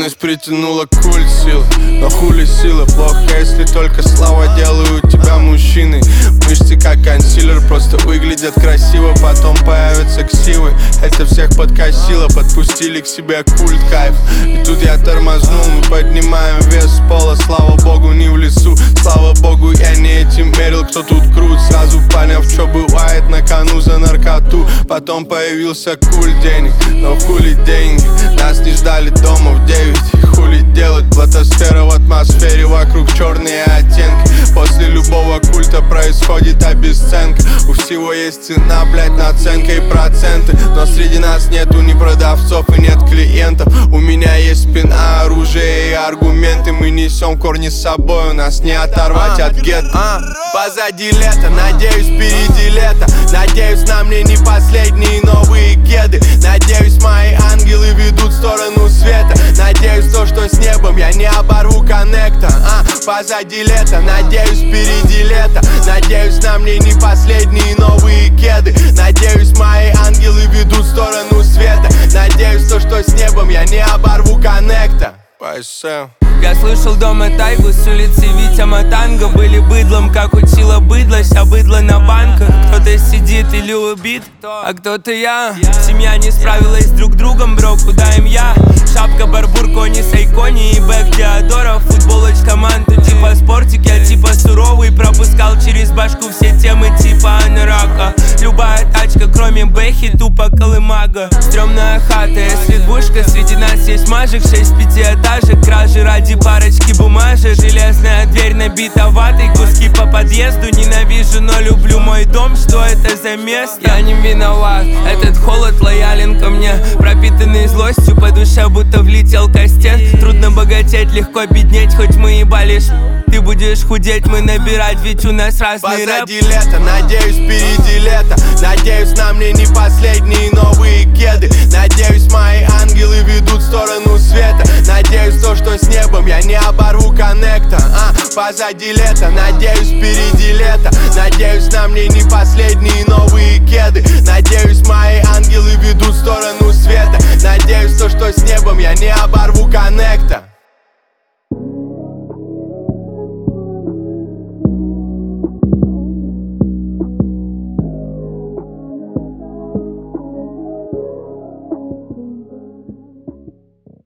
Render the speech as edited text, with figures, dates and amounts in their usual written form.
Случайность притянула культ силы, но хули сила. Плохо, если только слова делают тебя мужчиной. Мышцы как консилер, просто выглядят красиво, потом появятся ксивы. Это всех подкосило, подпустили к себе культ кайф. И тут я тормознул, мы поднимаем вес с пола. Слава богу, не в лесу, слава богу, я не этим мерил, кто тут крут. Сразу поняв, что бывает на кону за наркоту. Потом появился культ денег, но хули деньги. Нас не ждали дома в 9, хули делать. Платосфера в атмосфере, вокруг черные оттенки. После любого культа происходит обесценка. У всего есть цена, блять, наценка и проценты. Но среди нас нету ни продавцов и нет клиентов. У меня есть спина, оружие и аргументы. Мы несем корни с собой, у нас не оторвать от гетто. Позади лето, надеюсь, впереди лето. Надеюсь, на мне не последние новые кеды. Надеюсь, мои ангелы ведут в сторону света. Надеюсь, то, что с небом я не оборву коннекта. Позади лето, надеюсь, впереди лето. Надеюсь, на мне не последние новые кеды. Надеюсь, мои ангелы ведут в сторону света. Надеюсь, то, что с небом я не оборву коннекта. Я слышал дома тайгу с улицы Витя Матанга. Были быдлом, как учила быдло, ща быдло на банках. Кто-то сидит или убит, а кто-то я. Семья не справилась друг с другом, бро, куда им я? Шапка, барбур, кони, сайкони и бэк Диодора. Футболочка, манта, типа спортик. Я типа суровый, пропускал через башку все темы типа анарака. Любая тачка, кроме бэхи, тупо колымага. Стрёмная хата, если двушка, среди нас есть мажик. 6 пятиэтажек, кражи ради парочки бумажек. Железная дверь набита ватой, куски по подъезду. Ненавижу, но люблю мой дом, что это за место? Я не виноват, этот холод лоялен ко мне. Пропитанный злостью, по душе будто влетел кастет. Трудно богатеть, легко беднеть, хоть мы ебали. Ты будешь худеть, мы набирать, ведь у нас разный рэп. Позади лето, надеюсь, впереди лето. Надеюсь, на мне не последние новые кеды. Надеюсь, мои ангелы ведут в сторону света. Надеюсь, то, что с небом я не оборву коннекта. Позади лето, надеюсь, впереди лето. Надеюсь, на мне не последние новые кеды. Надеюсь, мои ангелы ведут в сторону света. Надеюсь, то, что с небом я не оборву коннекта.